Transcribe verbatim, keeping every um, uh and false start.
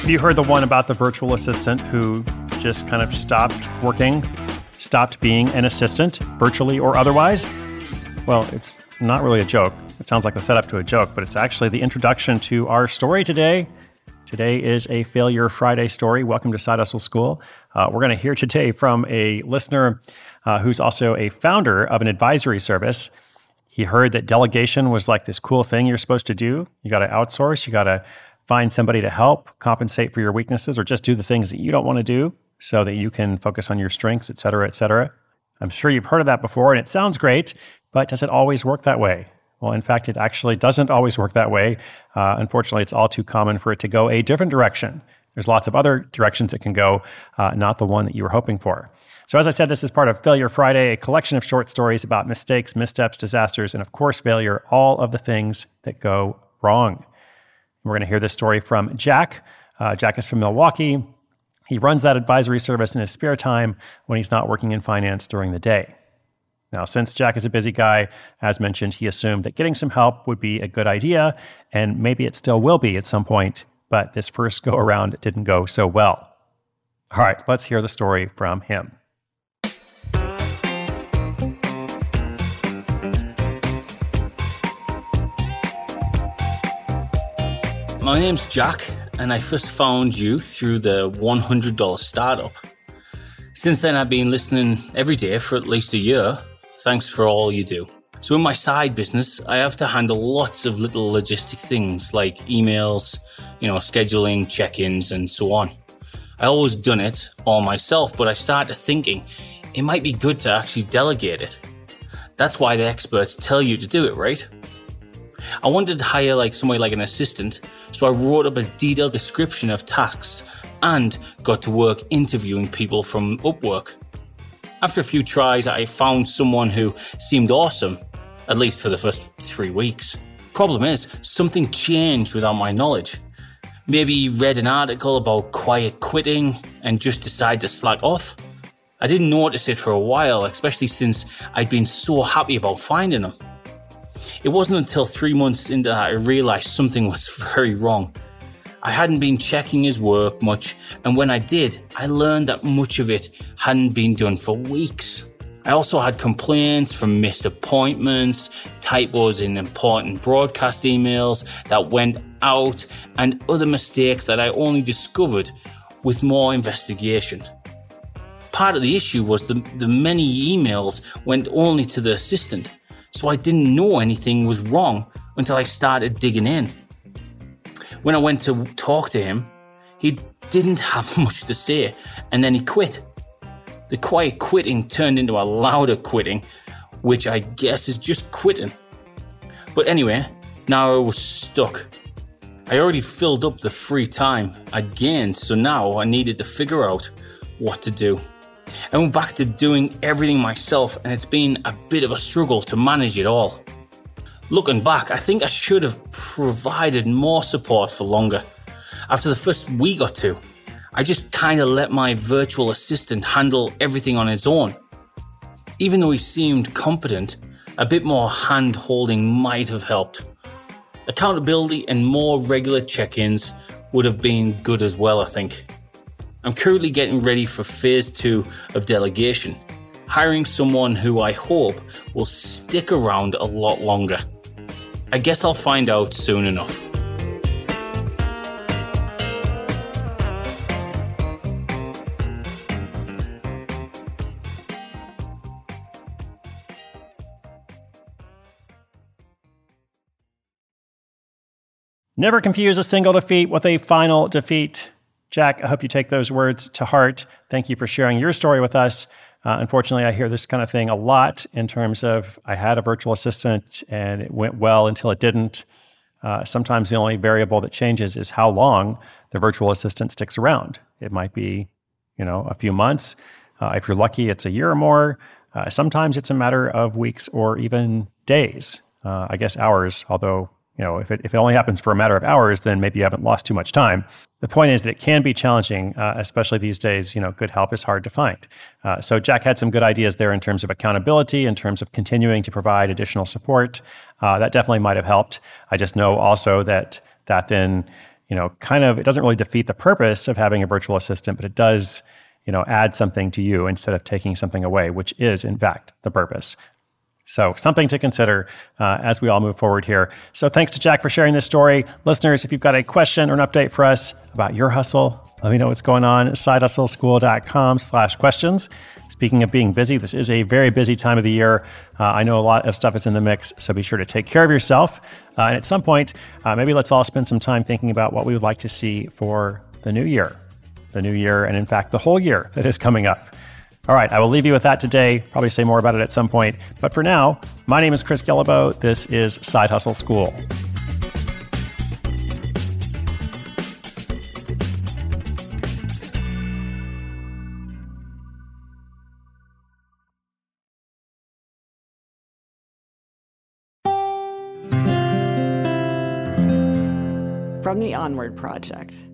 You heard the one about the virtual assistant who just kind of stopped working, stopped being an assistant, virtually or otherwise? Well, it's not really a joke. It sounds like the setup to a joke, but it's actually the introduction to our story today. Today is a Failure Friday story. Welcome to Side Hustle School. Uh, we're going to hear today from a listener uh, who's also a founder of an advisory service. He heard that delegation was like this cool thing you're supposed to do. You got to outsource. You got to find somebody to help, compensate for your weaknesses, or just do the things that you don't want to do so that you can focus on your strengths, et cetera, et cetera. I'm sure you've heard of that before, and it sounds great, but does it always work that way? Well, in fact, it actually doesn't always work that way. Uh, unfortunately, it's all too common for it to go a different direction. There's lots of other directions it can go, uh, not the one that you were hoping for. So as I said, this is part of Failure Friday, a collection of short stories about mistakes, missteps, disasters, and of course, failure, all of the things that go wrong. We're going to hear this story from Jack. Uh, Jack is from Milwaukee. He runs that advisory service in his spare time when he's not working in finance during the day. Now, since Jack is a busy guy, as mentioned, he assumed that getting some help would be a good idea, and maybe it still will be at some point, but this first go-around didn't go so well. All right, let's hear the story from him. My name's Jack, and I first found you through the one hundred dollars Startup. Since then, I've been listening every day for at least a year. Thanks for all you do. So in my side business, I have to handle lots of little logistic things like emails, you know, scheduling, check-ins, and so on. I always done it all myself, but I started thinking it might be good to actually delegate it. That's why the experts tell you to do it, right? I wanted to hire like somebody like an assistant, so I wrote up a detailed description of tasks and got to work interviewing people from Upwork. After a few tries, I found someone who seemed awesome, at least for the first three weeks. Problem is, something changed without my knowledge. Maybe read an article about quiet quitting and just decided to slack off. I didn't notice it for a while, especially since I'd been so happy about finding him. It wasn't until three months into that I realized something was very wrong. I hadn't been checking his work much, and when I did, I learned that much of it hadn't been done for weeks. I also had complaints from missed appointments, typos in important broadcast emails that went out, and other mistakes that I only discovered with more investigation. Part of the issue was the, the many emails went only to the assistant, so I didn't know anything was wrong until I started digging in. When I went to talk to him, he didn't have much to say, and then he quit. The quiet quitting turned into a louder quitting, which I guess is just quitting. But anyway, now I was stuck. I already filled up the free time I'd gained, so now I needed to figure out what to do. I went back to doing everything myself, and it's been a bit of a struggle to manage it all. Looking back, I think I should have provided more support for longer. After the first week or two, I just kind of let my virtual assistant handle everything on its own. Even though he seemed competent, a bit more hand-holding might have helped. Accountability and more regular check-ins would have been good as well, I think. I'm currently getting ready for phase two of delegation, hiring someone who I hope will stick around a lot longer. I guess I'll find out soon enough. Never confuse a single defeat with a final defeat. Jack, I hope you take those words to heart. Thank you for sharing your story with us. Uh, unfortunately, I hear this kind of thing a lot in terms of I had a virtual assistant and it went well until it didn't. Uh, sometimes the only variable that changes is how long the virtual assistant sticks around. It might be, you know, a few months. Uh, if you're lucky, it's a year or more. Uh, sometimes it's a matter of weeks or even days. Uh, I guess hours, although You know, if it if it only happens for a matter of hours, then maybe you haven't lost too much time. The point is that it can be challenging, uh, especially these days. You know, good help is hard to find. Uh, so Jack had some good ideas there in terms of accountability, in terms of continuing to provide additional support. Uh, that definitely might have helped. I just know also that that then, you know, kind of, it doesn't really defeat the purpose of having a virtual assistant, but it does, you know, add something to you instead of taking something away, which is, in fact, the purpose. So something to consider uh, as we all move forward here. So thanks to Jack for sharing this story. Listeners, if you've got a question or an update for us about your hustle, let me know what's going on at sidehustleschool.com slash questions. Speaking of being busy, this is a very busy time of the year. Uh, I know a lot of stuff is in the mix, so be sure to take care of yourself. Uh, and at some point, uh, maybe let's all spend some time thinking about what we would like to see for the new year. The new year, and in fact, the whole year that is coming up. All right, I will leave you with that today. Probably say more about it at some point. But for now, my name is Chris Guillebeau. This is Side Hustle School. From the Onward Project.